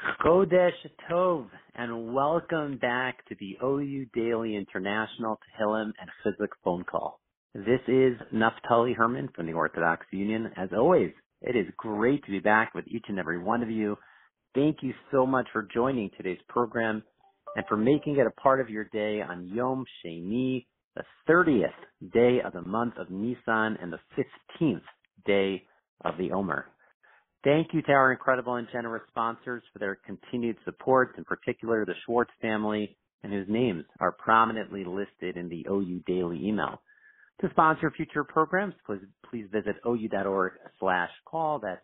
Chodesh Tov, and welcome back to the OU Daily International Tehillim and Chizuk phone call. This is Naftali Herman from the Orthodox Union. As always, it is great to be back with each and every one of you. Thank you so much for joining today's program and for making it a part of your day on Yom Sheni, the 30th day of the month of Nisan and the 15th day of the Omer. Thank you to our incredible and generous sponsors for their continued support, in particular the Schwartz family, and whose names are prominently listed in the OU Daily email. To sponsor future programs, please visit ou.org/call. That's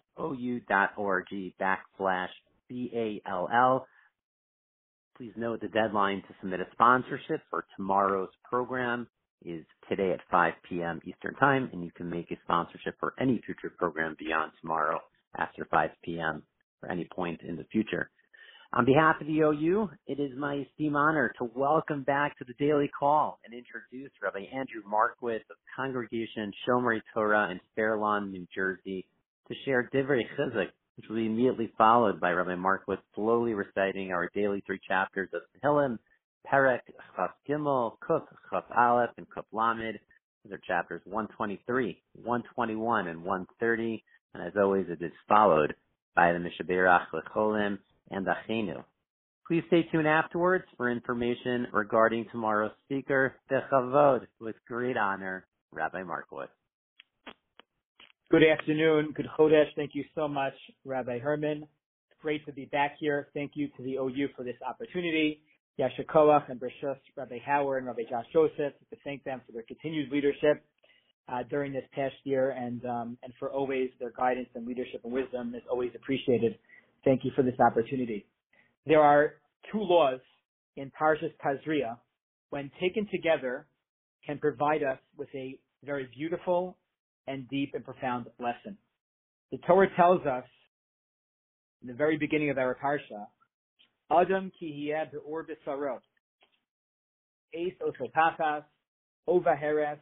ou.org/CALL. Please note the deadline to submit a sponsorship for tomorrow's program is today at 5 p.m. Eastern Time, and you can make a sponsorship for any future program beyond tomorrow after 5 p.m. or any point in the future. On behalf of the OU, it is my esteemed honor to welcome back to the Daily Call and introduce Rabbi Andrew Markowitz of Congregation Shomrei Torah in Fair Lawn, New Jersey, to share Divrei Chizuk, which will be immediately followed by Rabbi Markowitz slowly reciting our daily 3 chapters of Tehillim, Perek, Chaf Gimel, Kuf, Chaf Aleph, and Kuf Lamed. These are chapters 123, 121, and 130. And as always, it is followed by the Mishaberach Lecholim and the Achenu. Please stay tuned afterwards for information regarding tomorrow's speaker, Bechavod, with great honor, Rabbi Markowitz. Good afternoon. Good Chodesh. Thank you so much, Rabbi Herman. It's great to be back here. Thank you to the OU for this opportunity. Yasher Koach and Bershus, Rabbi Howard and Rabbi Josh Joseph, to thank them for their continued leadership during this past year, and for always their guidance and leadership and wisdom is always appreciated. Thank you for this opportunity. There are 2 laws in Parshas Tazria, when taken together, can provide us with a very beautiful and deep and profound lesson. The Torah tells us in the very beginning of our Parsha, Adam ki hiyeh be'or b'sarot, eis osotachas, ova heres,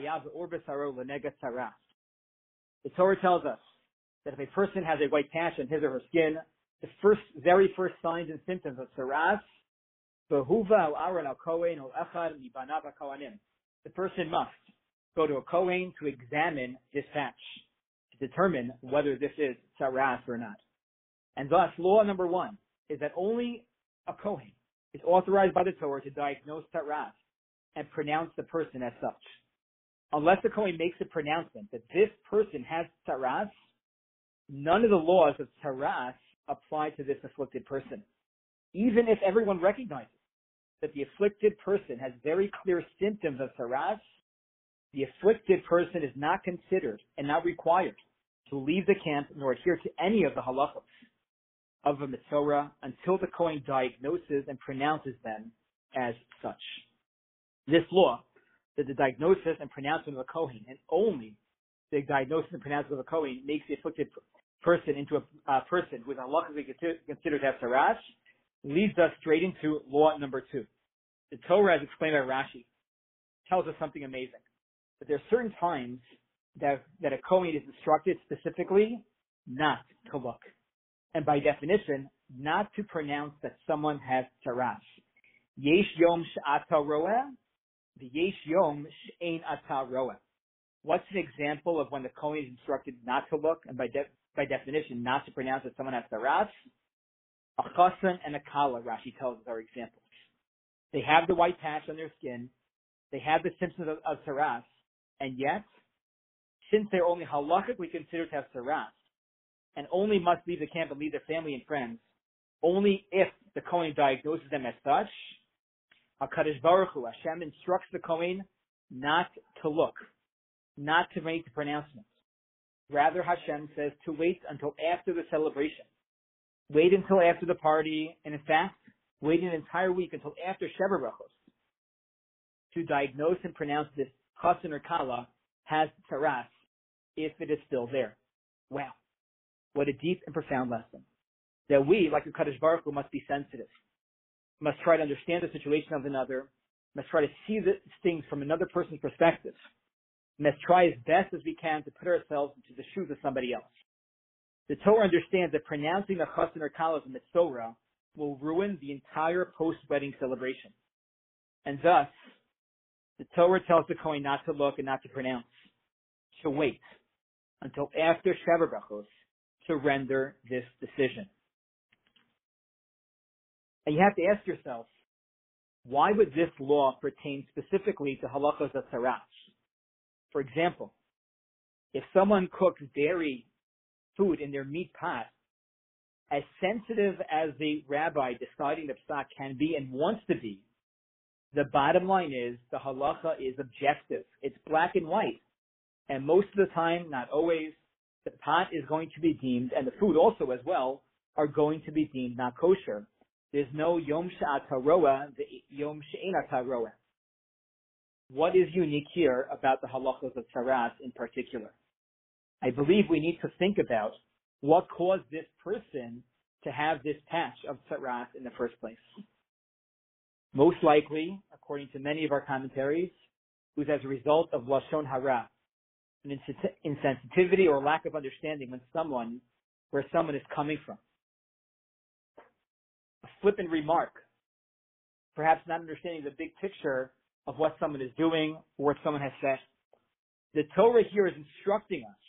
the Torah tells us that if a person has a white patch on his or her skin, the very first signs and symptoms of saras, the person must go to a Kohen to examine this patch to determine whether this is saras or not. And thus, law number 1 is that only a Kohen is authorized by the Torah to diagnose saras and pronounce the person as such. Unless the Kohen makes a pronouncement that this person has saras, none of the laws of saras apply to this afflicted person. Even if everyone recognizes that the afflicted person has very clear symptoms of saras, the afflicted person is not considered and not required to leave the camp nor adhere to any of the halachos of a Mitzorah until the Kohen diagnoses and pronounces them as such. This law, that the diagnosis and pronouncement of a Kohen, and only the diagnosis and pronouncement of a Kohen, makes the afflicted person into a person who is halachically considered to have saras, leads us straight into law number 2. The Torah, as explained by Rashi, tells us something amazing. That there are certain times that a Kohen is instructed specifically not to look. And by definition, not to pronounce that someone has saras. Yesh yom she'ata roeh, the yesh yom she'ein ata roeh. What's an example of when the Kohen is instructed not to look, and by definition, not to pronounce that someone has saras? A chassan and a kala, Rashi tells us, are examples. They have the white patch on their skin, they have the symptoms of saras, and yet, since they're only halachically considered to have saras, and only must leave the camp and leave their family and friends, only if the Kohen diagnoses them as such, HaKadosh Baruch Hu, Hashem, instructs the Kohen not to look, not to make the pronouncement. Rather, Hashem says to wait until after the celebration. Wait until after the party, and in fact, wait an entire week until after Sheva Brachos to diagnose and pronounce this chassan or kala has saras, if it is still there. Wow. What a deep and profound lesson. That we, like the Kadosh Baruch Hu, must be sensitive. Must try to understand the situation of another. Must try to see things from another person's perspective. Must try as best as we can to put ourselves into the shoes of somebody else. The Torah understands that pronouncing the chassan or kala as a mitzorah will ruin the entire post-wedding celebration. And thus, the Torah tells the Kohen not to look and not to pronounce, to wait until after Sheva Brachos to render this decision. And you have to ask yourself, why would this law pertain specifically to halachos atzaras? For example, if someone cooks dairy food in their meat pot, as sensitive as the rabbi deciding the psak can be and wants to be, the bottom line is the halacha is objective. It's black and white. And most of the time, not always, the pot is going to be deemed, and the food also as well, are going to be deemed not kosher. There's no yom she'at haroa, the yom she'enat haroa. What is unique here about the halachos of tzaras in particular? I believe we need to think about what caused this person to have this patch of tzaras in the first place. Most likely, according to many of our commentaries, it was as a result of lashon hara, an insensitivity or lack of understanding where someone is coming from. A flippant remark, perhaps not understanding the big picture of what someone is doing or what someone has said. The Torah here is instructing us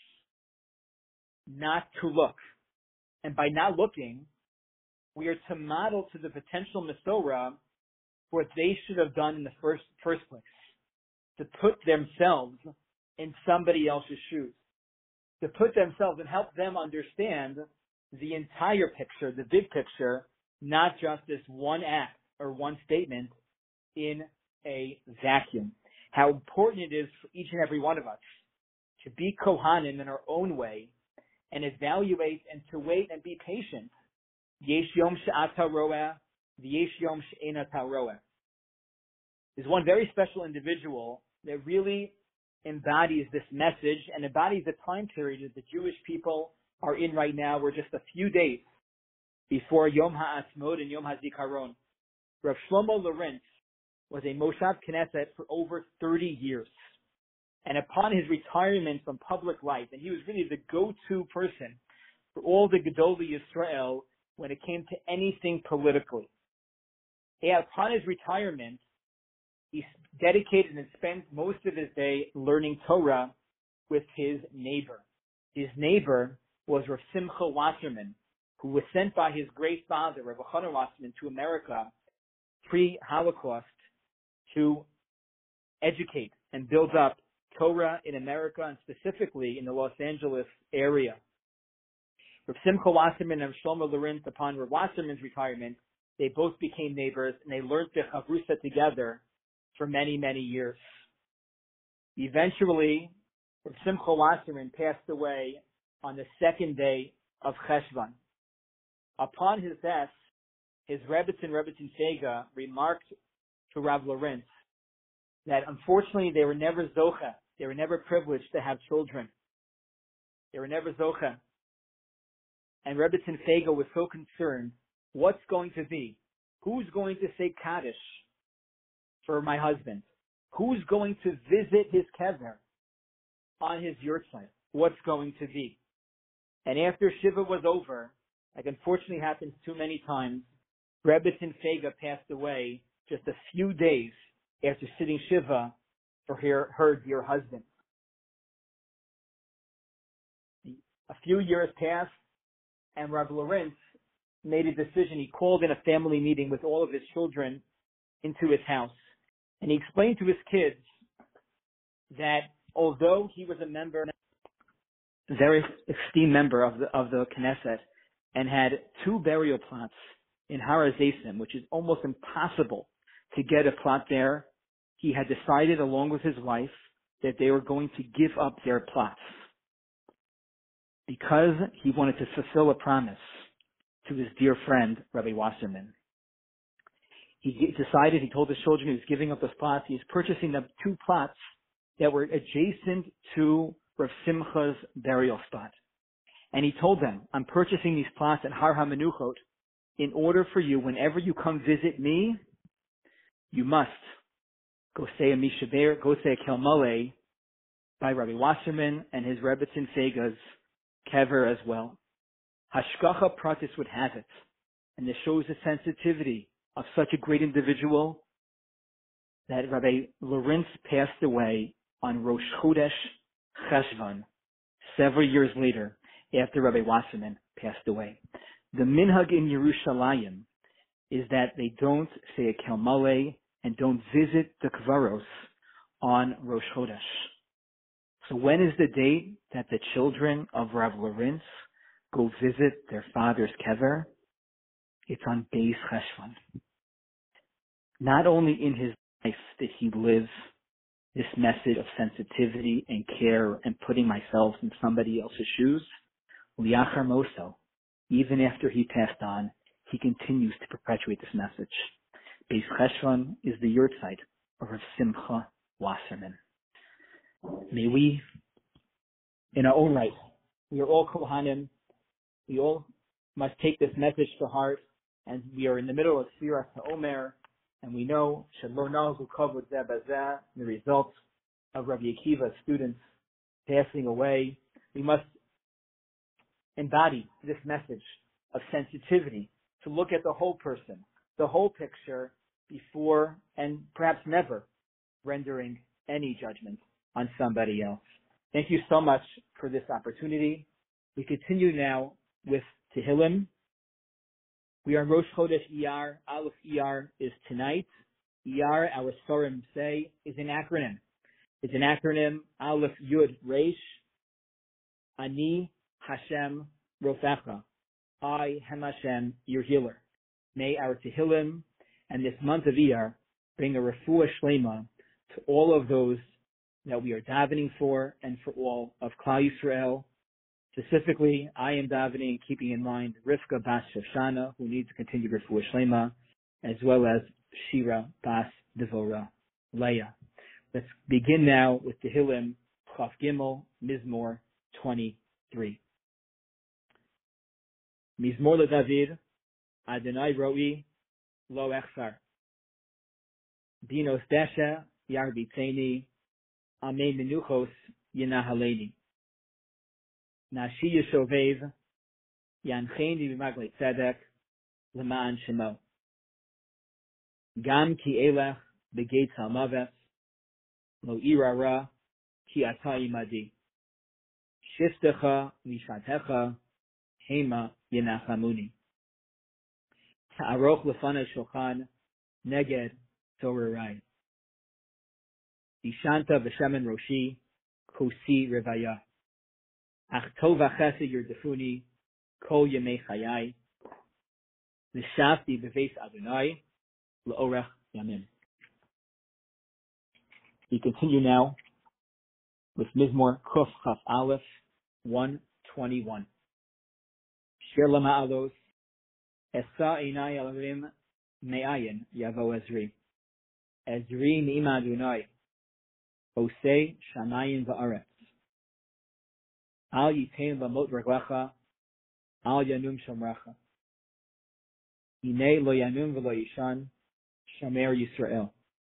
not to look. And by not looking, we are to model to the potential Mesorah what they should have done in the first place, to put themselves in somebody else's shoes, to put themselves and help them understand the entire picture, the big picture, not just this one act or one statement in a vacuum. How important it is for each and every one of us to be Kohanim in our own way and evaluate and to wait and be patient. Yesh yom she'at haroeh, v'yesh yom she'enat haroeh. There's one very special individual that really embodies this message and embodies the time period that the Jewish people are in right now. We're just a few days before Yom HaAtzmaut and Yom HaZikaron. Rav Shlomo Lorenz was a Moshav Knesset for over 30 years. And upon his retirement from public life, and he was really the go-to person for all the Gedolei Yisrael when it came to anything politically. And upon his retirement, he dedicated and spent most of his day learning Torah with his neighbor. His neighbor was Rav Simcha Wasserman, who was sent by his great father, Rav Elchanan Wasserman, to America pre-Holocaust to educate and build up Torah in America and specifically in the Los Angeles area. Rav Simcha Wasserman and Shlomo Lorenz, upon Rav Wasserman's retirement, they both became neighbors and they learned the Chavrusa together for many, many years. Eventually, Rav Simcha Wasserman passed away on the second day of Cheshvan. Upon his death, his Rebbetzin Fega remarked to Rav Lorenz that unfortunately they were never zocha. They were never privileged to have children. They were never zocha. And Rebbetzin Fega was so concerned, what's going to be? Who's going to say Kaddish for my husband? Who's going to visit his kever on his yurtzeit? What's going to be? And after Shiva was over, like unfortunately happens too many times, Rebbetzin Fega passed away just a few days after sitting Shiva for her dear husband. A few years passed, and Rav Lorenz made a decision. He called in a family meeting with all of his children into his house, and he explained to his kids that although he was a very esteemed member of the Knesset, and had 2 burial plots in Har HaZeisim, which is almost impossible to get a plot there, he had decided along with his wife that they were going to give up their plots because he wanted to fulfill a promise to his dear friend, Rabbi Wasserman. He told his children he was giving up those plots. He was purchasing them 2 plots that were adjacent to Rav Simcha's burial spot. And he told them, I'm purchasing these plots at Har HaMenuchot in order for you, whenever you come visit me, you must go say a Mishaber, go say a Kel Maleh by Rabbi Wasserman and his Rebbetzin Fega's kever as well. Hashgacha Pratis would have it, and this shows the sensitivity of such a great individual, that Rabbi Lorenz passed away on Rosh Chodesh Cheshvan, several years later, after Rabbi Wasserman passed away. The minhag in Yerushalayim is that they don't say a Kel Maleh and don't visit the Kvaros on Rosh Chodesh. So when is the date that the children of Rav Lorenz go visit their father's kever? It's on Beis Cheshvan. Not only in his life did he live this message of sensitivity and care and putting myself in somebody else's shoes, Liachar Moso, even after he passed on, he continues to perpetuate this message. Beis Cheshvan is the yurtzeit of Rav Simcha Wasserman. May we, in our own right, we are all Kohanim, we all must take this message to heart, and we are in the middle of Sfiras HaOmer, and we know Shalom Nahu Kavod Zeh Bazeh, the results of Rabbi Akiva's students passing away. We must embody this message of sensitivity to look at the whole person, the whole picture, before and perhaps never rendering any judgment on somebody else. Thank you so much for this opportunity. We continue now with Tehillim. We are in Rosh Chodesh Iyar. Aleph Iyar is tonight. Iyar, our Sorim say, is an acronym. It's an acronym, Aleph Yud Reish, Ani Hashem Rofecha. I am Hashem, your healer. May our Tehillim and this month of Iyar bring a refuah shlema to all of those that we are davening for and for all of Klal Yisrael. Specifically, I am davening, keeping in mind Rivka Bas Shoshana, who needs to continue refuah shlema, as well as Shira Bas Devora Leah. Let's begin now with Tehillim Chaf Gimel Mizmor 23. Mizmor LeDavid, Adonai Roi Lo Echsar. Dinos Desha Yarbitzeni, Amei Menuchos Yenahaleni. Nashi Yeshovev, Yancheni B'maglei Tzedek, L'ma'an Shemo. Gam ki elech begeitz ha'maves, lo irara ki ata imadi. Shiftecha mishatecha, hema yenachamuni. Ta'aroch lefanei shulchan, neged torerai. Ishanta v'shemen roshi, kosi revaya. Ach tova chesed yerdefuni, kol yemei chayai. V'shavti b'veis Adonai, l'orech yamim. We continue now with Mizmor Kuf Chaf Aleph 121. Shir lama'alos, Esa einai alavim me'ayin yavo Ezri. Ezri ni'ima Adonai, Osei shamayim va'aretz. Al yitain b'mot reglecha, al yanum shomrecha. Hinei lo yanum v'lo yishan, shomer Yisrael.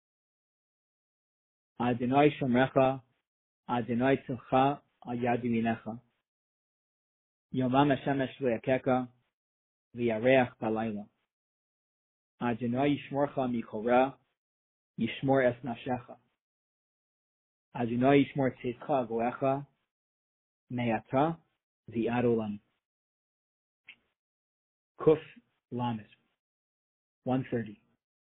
Adonai shomrecha, Adonai tzilcha, al yad yaminecha. Yomam hashemesh v'yakeka, v'yareach balayla. Adonai yishmorcha michora, yishmor es nafshecha. Adonai yishmor tzidcha goecha, me'ata v'ad olam. Kuf Lamed 130.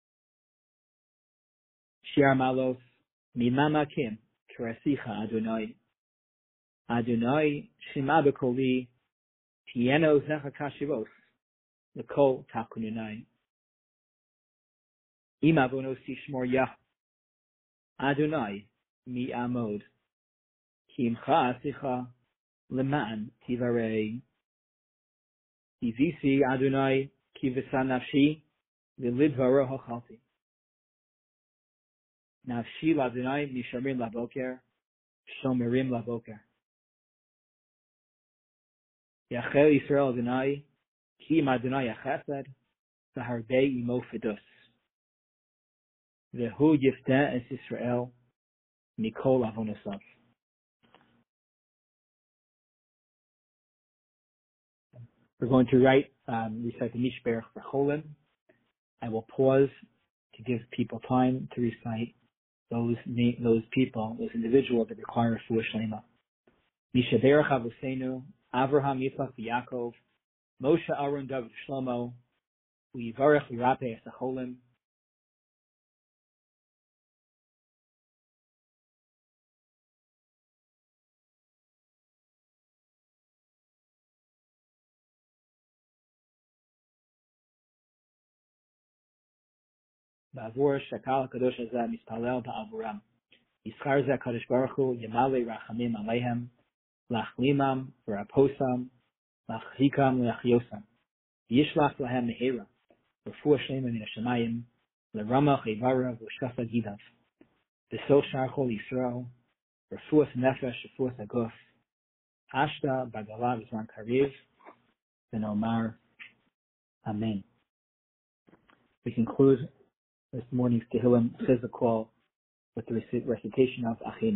Shir Malos Mimama Kim Kerasicha Adonai. Adonai Shema B'Koli Tieno Zecha Kashivos L'Kol Takununai. Ima Vonos Tishmor Yah Adonai Mi Amod Kimcha Asicha Leman Tivarei. Ivisi Adonai Ki v'sa nafshi v'lidvaro hachalti. Nafshi l'Adonai misharim laboker, shomerim laboker. Yachel Yisrael Adonai ki im Adonai yachesed v'harbei imo fidus. V'hu yifteh es Yisrael mikol avonosav. We're going to recite the Mishberach for Cholim. I will pause to give people time to recite those people, those individuals that require Refuah Shlema. Mishaberach Avosenu, Avraham, Yitzchak, Yaakov, Moshe, Aaron, David, Shlomo, Uyivarech, Yirapeh, Esacholim. Ba'avur Shakal Kadosh Hazeh Mispalel Ba'avuram. Yischar Zeh Kadosh Baruch Hu Yemale Rachamim Aleihem Lachlimam V'Raposam Lachzikam Lachyosam Yishlach Lahem Mehera Refuah Shlema Min Hashemayim LeRamach Eivara V'Shkafa Gidav V'Sol Shar Chol Yisrael Refuah Nefesh Refuah Aguf Ashta Bagala V'Zman Kariv V'Nomar Amen. We conclude this morning's Tehillim Chizuk with the recitation of Achenu.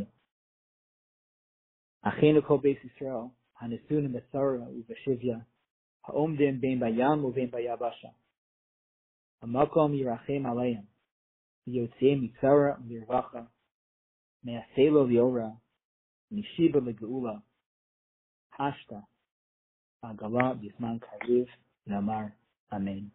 Achenu Kol Beis Yisrael Hanesunim B'Tzara U'B'Shivya Ha'omdim Bein Bayam U'Bein Bayabasha Hamakom Yirachem Aleim V'Yotzeim Mitzara U'Lirvacha Me'aselo Liora Mishiba L'Geula Hashta Agala B'Zman Kariv Namar Amen.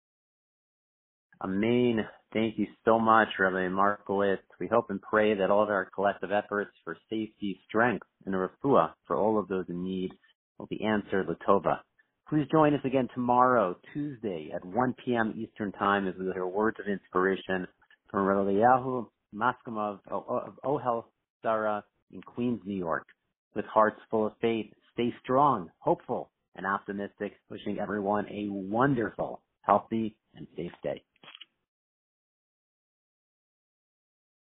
Amen. Thank you so much, Rabbi Markowitz. We hope and pray that all of our collective efforts for safety, strength, and refuah for all of those in need will be answered Latova. Please join us again tomorrow, Tuesday, at 1 p.m. Eastern Time, as we will hear words of inspiration from Rabbi Eliyahu Maskamov of Ohel Sarah in Queens, New York. With hearts full of faith, stay strong, hopeful, and optimistic, wishing everyone a wonderful, healthy, and safe day.